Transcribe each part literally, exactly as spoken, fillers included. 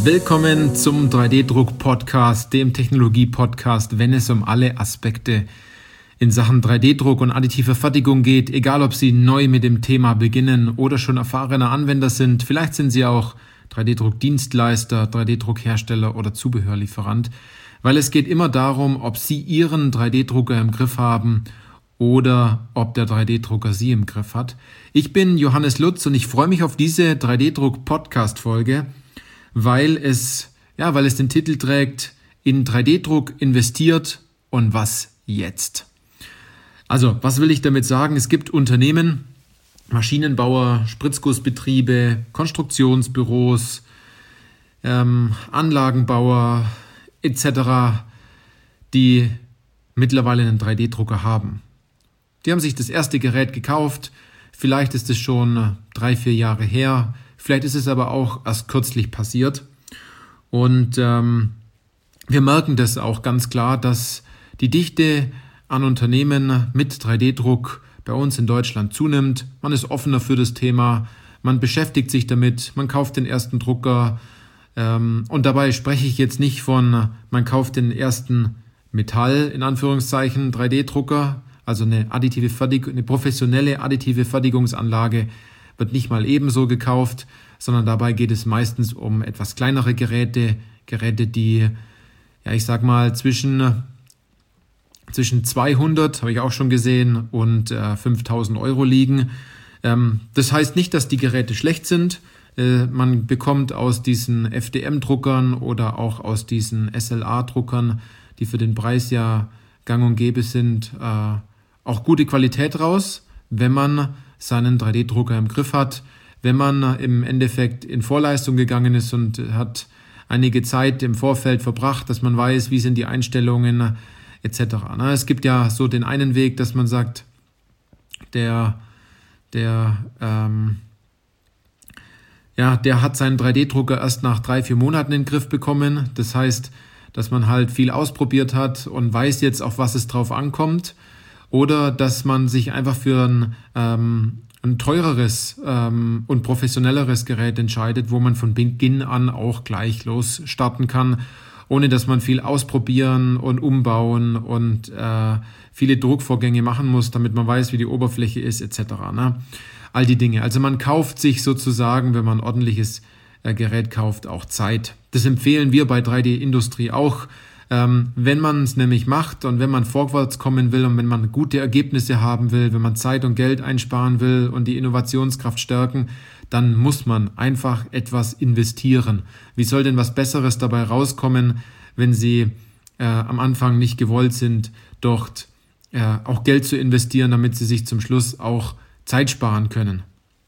Willkommen zum drei D Druck Podcast, dem Technologie-Podcast, wenn es um alle Aspekte in Sachen drei D Druck und additive Fertigung geht, egal ob Sie neu mit dem Thema beginnen oder schon erfahrener Anwender sind. Vielleicht sind Sie auch drei D Druck Dienstleister, drei D Druck Hersteller oder Zubehörlieferant, weil es geht immer darum, ob Sie Ihren drei D Drucker im Griff haben oder ob der drei D Drucker Sie im Griff hat. Ich bin Johannes Lutz und ich freue mich auf diese drei D Druck Podcast Folge, weil es, ja, weil es den Titel trägt, in drei D Druck investiert und was jetzt? Also, was will ich damit sagen? Es gibt Unternehmen, Maschinenbauer, Spritzgussbetriebe, Konstruktionsbüros, ähm, Anlagenbauer et cetera, die mittlerweile einen drei D Drucker haben. Die haben sich das erste Gerät gekauft, vielleicht ist es schon drei, vier Jahre her, vielleicht ist es aber auch erst kürzlich passiert. Und ähm, wir merken das auch ganz klar, dass die Dichte an Unternehmen mit drei D Druck bei uns in Deutschland zunimmt. Man ist offener für das Thema, man beschäftigt sich damit, man kauft den ersten Drucker. Ähm, und dabei spreche ich jetzt nicht von, man kauft den ersten Metall, in Anführungszeichen, drei D Drucker, also eine additive Fertig- eine professionelle additive Fertigungsanlage wird nicht mal ebenso gekauft, sondern dabei geht es meistens um etwas kleinere Geräte, Geräte, die, ja, ich sag mal, zwischen, zwischen zweihundert, habe ich auch schon gesehen, und äh, fünftausend Euro liegen. Ähm, das heißt nicht, dass die Geräte schlecht sind. Äh, man bekommt aus diesen F D M-Druckern oder auch aus diesen S L A-Druckern, die für den Preis ja gang und gäbe sind, äh, auch gute Qualität raus, wenn man seinen drei D Drucker im Griff hat, wenn man im Endeffekt in Vorleistung gegangen ist und hat einige Zeit im Vorfeld verbracht, dass man weiß, wie sind die Einstellungen et cetera. Es gibt ja so den einen Weg, dass man sagt, der, der, ähm, ja, der hat seinen drei D Drucker erst nach drei, vier Monaten in den Griff bekommen. Das heißt, dass man halt viel ausprobiert hat und weiß jetzt, auf was es drauf ankommt. Oder dass man sich einfach für ein, ähm, ein teureres ähm, und professionelleres Gerät entscheidet, wo man von Beginn an auch gleich los starten kann, ohne dass man viel ausprobieren und umbauen und äh, viele Druckvorgänge machen muss, damit man weiß, wie die Oberfläche ist et cetera. Ne? All die Dinge. Also man kauft sich sozusagen, wenn man ein ordentliches äh, Gerät kauft, auch Zeit. Das empfehlen wir bei drei D Industrie auch. Ähm, wenn man es nämlich macht und wenn man vorwärts kommen will und wenn man gute Ergebnisse haben will, wenn man Zeit und Geld einsparen will und die Innovationskraft stärken, dann muss man einfach etwas investieren. Wie soll denn was Besseres dabei rauskommen, wenn Sie äh, am Anfang nicht gewollt sind, dort äh, auch Geld zu investieren, damit Sie sich zum Schluss auch Zeit sparen können?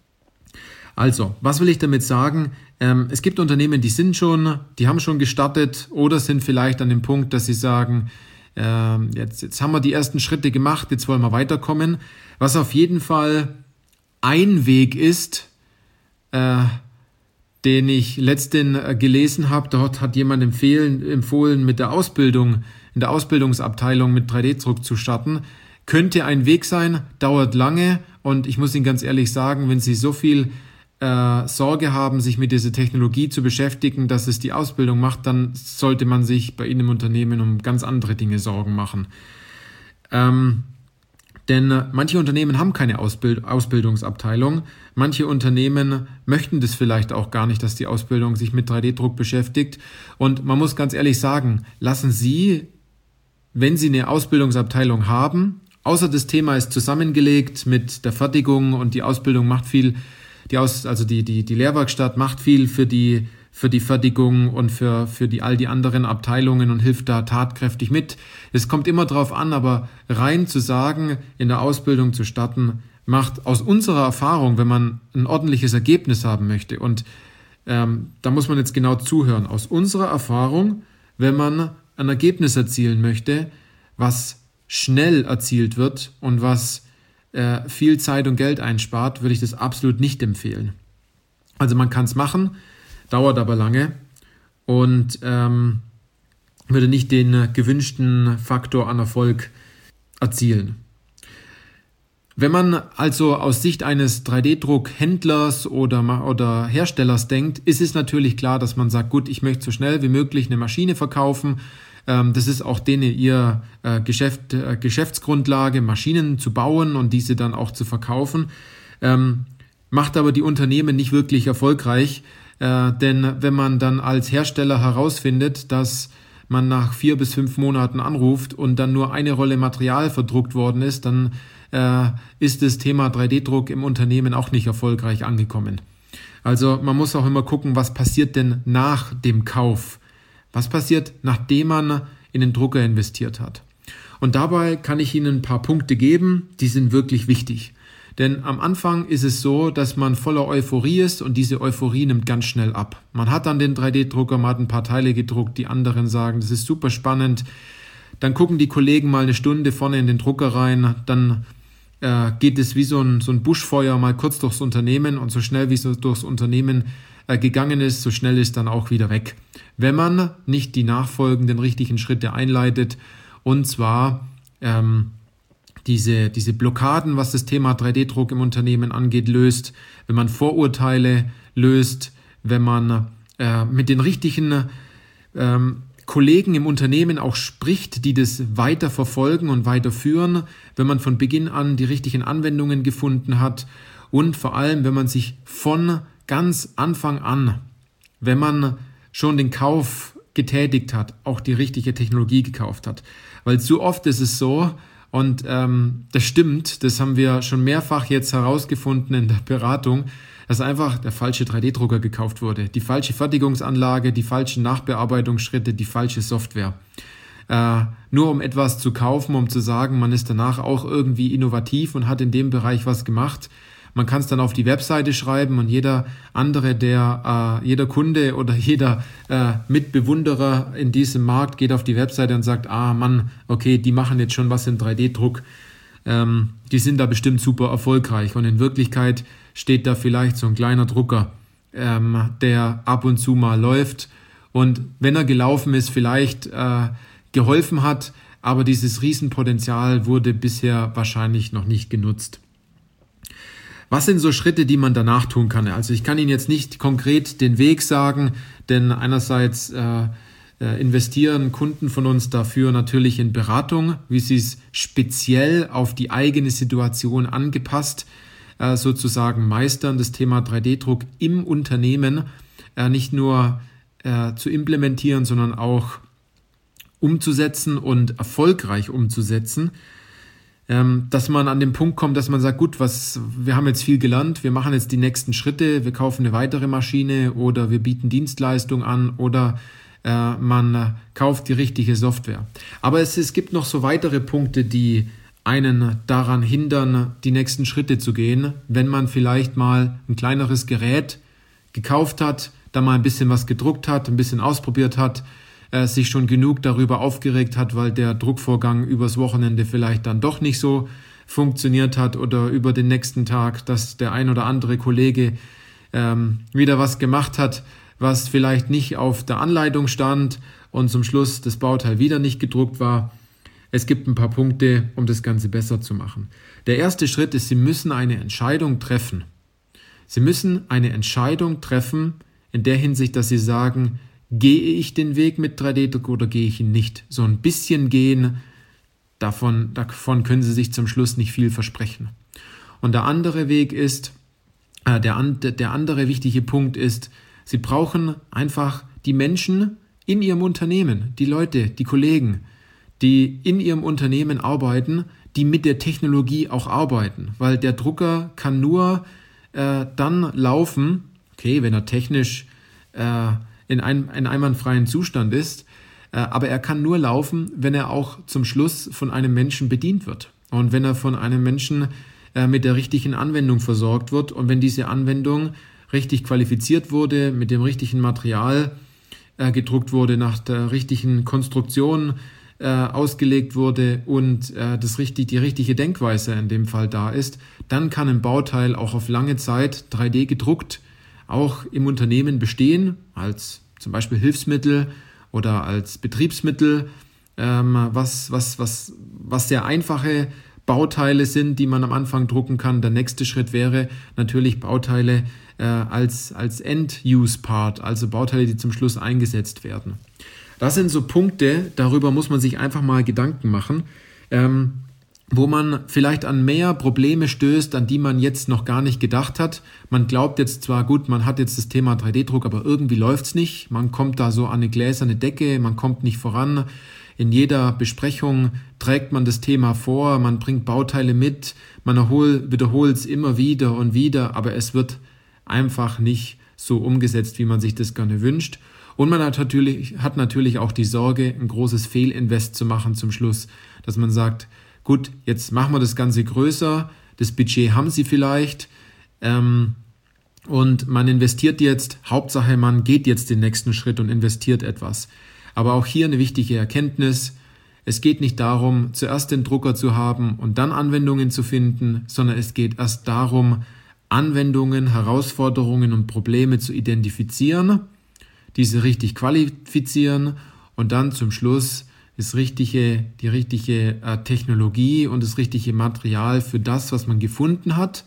Also, was will ich damit sagen? Ähm, es gibt Unternehmen, die sind schon, die haben schon gestartet oder sind vielleicht an dem Punkt, dass sie sagen, ähm, jetzt, jetzt haben wir die ersten Schritte gemacht, jetzt wollen wir weiterkommen. Was auf jeden Fall ein Weg ist, äh, den ich letztens äh, gelesen habe, dort hat jemand empfehlen, empfohlen, mit der Ausbildung, in der Ausbildungsabteilung mit drei D Druck zu starten. Könnte ein Weg sein, dauert lange und ich muss Ihnen ganz ehrlich sagen, wenn Sie so viel Äh, Sorge haben, sich mit dieser Technologie zu beschäftigen, dass es die Ausbildung macht, dann sollte man sich bei Ihnen im Unternehmen um ganz andere Dinge Sorgen machen. Ähm, denn äh, manche Unternehmen haben keine Ausbild- Ausbildungsabteilung, manche Unternehmen möchten das vielleicht auch gar nicht, dass die Ausbildung sich mit drei D Druck beschäftigt. Und man muss ganz ehrlich sagen, lassen Sie, wenn Sie eine Ausbildungsabteilung haben, außer das Thema ist zusammengelegt mit der Fertigung und die Ausbildung macht viel, Die Aus, also die, die, die Lehrwerkstatt macht viel für die, für die Fertigung und für, für die, all die anderen Abteilungen und hilft da tatkräftig mit. Es kommt immer drauf an, aber rein zu sagen, in der Ausbildung zu starten, macht aus unserer Erfahrung, wenn man ein ordentliches Ergebnis haben möchte, und ähm, da muss man jetzt genau zuhören, aus unserer Erfahrung, wenn man ein Ergebnis erzielen möchte, was schnell erzielt wird und was viel Zeit und Geld einspart, würde ich das absolut nicht empfehlen. Also man kann es machen, dauert aber lange und ähm, würde nicht den gewünschten Faktor an Erfolg erzielen. Wenn man also aus Sicht eines drei D Druck-Händlers oder, oder Herstellers denkt, ist es natürlich klar, dass man sagt, gut, ich möchte so schnell wie möglich eine Maschine verkaufen. Ähm, das ist auch denen ihr äh, Geschäft, äh, Geschäftsgrundlage, Maschinen zu bauen und diese dann auch zu verkaufen. Ähm, macht aber die Unternehmen nicht wirklich erfolgreich, äh, denn wenn man dann als Hersteller herausfindet, dass man nach vier bis fünf Monaten anruft und dann nur eine Rolle Material verdruckt worden ist, dann äh, ist das Thema drei D Druck im Unternehmen auch nicht erfolgreich angekommen. Also man muss auch immer gucken, was passiert denn nach dem Kauf? Was passiert, nachdem man in den Drucker investiert hat? Und dabei kann ich Ihnen ein paar Punkte geben, die sind wirklich wichtig. Denn am Anfang ist es so, dass man voller Euphorie ist und diese Euphorie nimmt ganz schnell ab. Man hat dann den drei D Drucker, man hat ein paar Teile gedruckt, die anderen sagen, das ist super spannend. Dann gucken die Kollegen mal eine Stunde vorne in den Drucker rein, dann äh, geht es wie so ein, so ein Buschfeuer mal kurz durchs Unternehmen und so schnell wie es durchs Unternehmen äh, gegangen ist, so schnell ist dann auch wieder weg. Wenn man nicht die nachfolgenden richtigen Schritte einleitet, und zwar ähm, Diese, diese Blockaden, was das Thema drei D Druck im Unternehmen angeht, löst, wenn man Vorurteile löst, wenn man äh, mit den richtigen ähm, Kollegen im Unternehmen auch spricht, die das weiter verfolgen und weiterführen, wenn man von Beginn an die richtigen Anwendungen gefunden hat und vor allem, wenn man sich von ganz Anfang an, wenn man schon den Kauf getätigt hat, auch die richtige Technologie gekauft hat. Weil zu oft ist es so, und ähm, das stimmt, das haben wir schon mehrfach jetzt herausgefunden in der Beratung, dass einfach der falsche drei D Drucker gekauft wurde. Die falsche Fertigungsanlage, die falschen Nachbearbeitungsschritte, die falsche Software. Äh, nur um etwas zu kaufen, um zu sagen, man ist danach auch irgendwie innovativ und hat in dem Bereich was gemacht. Man kann es dann auf die Webseite schreiben und jeder andere, der, äh, jeder Kunde oder jeder äh, Mitbewunderer in diesem Markt geht auf die Webseite und sagt, ah Mann, okay, die machen jetzt schon was im drei D Druck, ähm, die sind da bestimmt super erfolgreich. Und in Wirklichkeit steht da vielleicht so ein kleiner Drucker, ähm, der ab und zu mal läuft und wenn er gelaufen ist, vielleicht äh, geholfen hat, aber dieses Riesenpotenzial wurde bisher wahrscheinlich noch nicht genutzt. Was sind so Schritte, die man danach tun kann? Also ich kann Ihnen jetzt nicht konkret den Weg sagen, denn einerseits äh, äh, investieren Kunden von uns dafür natürlich in Beratung, wie sie es speziell auf die eigene Situation angepasst äh, sozusagen meistern, das Thema drei D Druck im Unternehmen äh, nicht nur äh, zu implementieren, sondern auch umzusetzen und erfolgreich umzusetzen. Dass man an den Punkt kommt, dass man sagt, gut, was, wir haben jetzt viel gelernt, wir machen jetzt die nächsten Schritte, wir kaufen eine weitere Maschine oder wir bieten Dienstleistung an oder äh, man kauft die richtige Software. Aber es, es gibt noch so weitere Punkte, die einen daran hindern, die nächsten Schritte zu gehen, wenn man vielleicht mal ein kleineres Gerät gekauft hat, da mal ein bisschen was gedruckt hat, ein bisschen ausprobiert hat, sich schon genug darüber aufgeregt hat, weil der Druckvorgang übers Wochenende vielleicht dann doch nicht so funktioniert hat oder über den nächsten Tag, dass der ein oder andere Kollege ähm, wieder was gemacht hat, was vielleicht nicht auf der Anleitung stand und zum Schluss das Bauteil wieder nicht gedruckt war. Es gibt ein paar Punkte, um das Ganze besser zu machen. Der erste Schritt ist, Sie müssen eine Entscheidung treffen. Sie müssen eine Entscheidung treffen in der Hinsicht, dass Sie sagen, gehe ich den Weg mit drei D Druck oder gehe ich ihn nicht? So ein bisschen gehen, davon, davon können Sie sich zum Schluss nicht viel versprechen. Und der andere Weg ist, äh, der, der andere wichtige Punkt ist, Sie brauchen einfach die Menschen in Ihrem Unternehmen, die Leute, die Kollegen, die in Ihrem Unternehmen arbeiten, die mit der Technologie auch arbeiten. Weil der Drucker kann nur äh, dann laufen, okay, wenn er technisch äh, in einem, in einwandfreien Zustand ist, äh, aber er kann nur laufen, wenn er auch zum Schluss von einem Menschen bedient wird und wenn er von einem Menschen äh, mit der richtigen Anwendung versorgt wird und wenn diese Anwendung richtig qualifiziert wurde, mit dem richtigen Material äh, gedruckt wurde, nach der richtigen Konstruktion äh, ausgelegt wurde und äh, das richtig, die richtige Denkweise in dem Fall da ist, dann kann ein Bauteil auch auf lange Zeit drei D gedruckt auch im Unternehmen bestehen, als zum Beispiel Hilfsmittel oder als Betriebsmittel, ähm, was, was, was, was sehr einfache Bauteile sind, die man am Anfang drucken kann. Der nächste Schritt wäre natürlich Bauteile äh, als, als End-Use-Part, also Bauteile, die zum Schluss eingesetzt werden. Das sind so Punkte, darüber muss man sich einfach mal Gedanken machen, ähm, wo man vielleicht an mehr Probleme stößt, an die man jetzt noch gar nicht gedacht hat. Man glaubt jetzt zwar, gut, man hat jetzt das Thema drei D Druck, aber irgendwie läuft's nicht. Man kommt da so an eine gläserne Decke, man kommt nicht voran. In jeder Besprechung trägt man das Thema vor, man bringt Bauteile mit, man wiederholt es immer wieder und wieder, aber es wird einfach nicht so umgesetzt, wie man sich das gerne wünscht. Und man hat natürlich, hat natürlich auch die Sorge, ein großes Fehlinvest zu machen zum Schluss, dass man sagt, gut, jetzt machen wir das Ganze größer, das Budget haben Sie vielleicht ähm, und man investiert jetzt, Hauptsache man geht jetzt den nächsten Schritt und investiert etwas. Aber auch hier eine wichtige Erkenntnis, es geht nicht darum, zuerst den Drucker zu haben und dann Anwendungen zu finden, sondern es geht erst darum, Anwendungen, Herausforderungen und Probleme zu identifizieren, diese richtig qualifizieren und dann zum Schluss das richtige, die richtige äh, Technologie und das richtige Material für das, was man gefunden hat,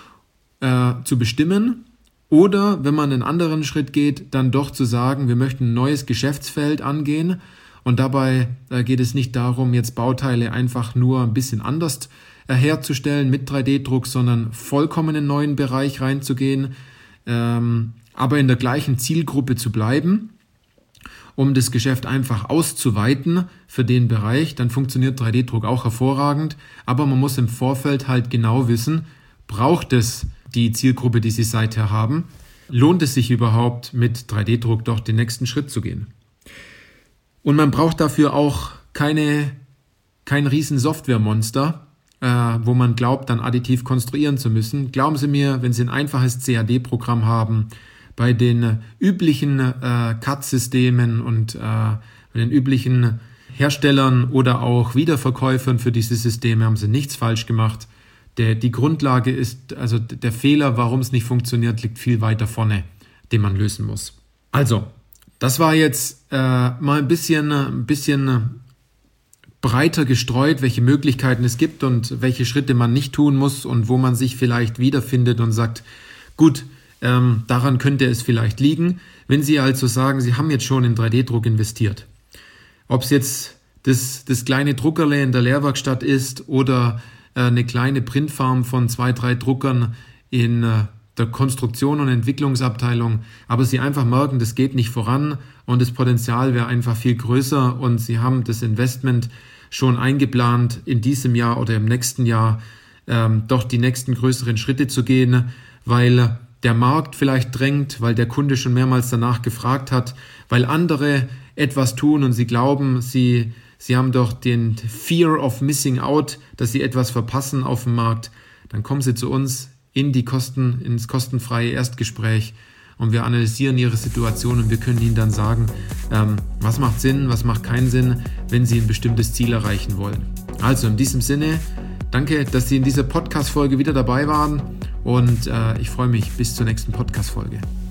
äh, zu bestimmen. Oder wenn man einen anderen Schritt geht, dann doch zu sagen, wir möchten ein neues Geschäftsfeld angehen und dabei äh, geht es nicht darum, jetzt Bauteile einfach nur ein bisschen anders äh, herzustellen mit drei D Druck, sondern vollkommen in einen neuen Bereich reinzugehen, ähm, aber in der gleichen Zielgruppe zu bleiben, um das Geschäft einfach auszuweiten für den Bereich, dann funktioniert drei D Druck auch hervorragend, aber man muss im Vorfeld halt genau wissen, braucht es die Zielgruppe, die Sie seither haben, lohnt es sich überhaupt mit drei D Druck doch den nächsten Schritt zu gehen. Und man braucht dafür auch keine, kein riesen Softwaremonster, äh, wo man glaubt, dann additiv konstruieren zu müssen. Glauben Sie mir, wenn Sie ein einfaches C A D-Programm haben, bei den üblichen äh, C A D-Systemen und äh, bei den üblichen Herstellern oder auch Wiederverkäufern für diese Systeme haben sie nichts falsch gemacht. Der, die Grundlage ist, also der Fehler, warum es nicht funktioniert, liegt viel weiter vorne, den man lösen muss. Also, das war jetzt äh, mal ein bisschen, ein bisschen breiter gestreut, welche Möglichkeiten es gibt und welche Schritte man nicht tun muss und wo man sich vielleicht wiederfindet und sagt, gut, Ähm, daran könnte es vielleicht liegen, wenn Sie also sagen, Sie haben jetzt schon in drei D Druck investiert. Ob es jetzt das, das kleine Druckerle in der Lehrwerkstatt ist oder äh, eine kleine Printfarm von zwei, drei Druckern in äh, der Konstruktion- und Entwicklungsabteilung, aber Sie einfach merken, das geht nicht voran und das Potenzial wäre einfach viel größer und Sie haben das Investment schon eingeplant, in diesem Jahr oder im nächsten Jahr ähm, doch die nächsten größeren Schritte zu gehen, weil der Markt vielleicht drängt, weil der Kunde schon mehrmals danach gefragt hat, weil andere etwas tun und sie glauben, sie, sie haben doch den Fear of Missing Out, dass sie etwas verpassen auf dem Markt, dann kommen Sie zu uns in die Kosten, ins kostenfreie Erstgespräch und wir analysieren Ihre Situation und wir können Ihnen dann sagen, ähm, was macht Sinn, was macht keinen Sinn, wenn Sie ein bestimmtes Ziel erreichen wollen. Also in diesem Sinne, danke, dass Sie in dieser Podcast-Folge wieder dabei waren. Und äh, ich freue mich bis zur nächsten Podcast-Folge.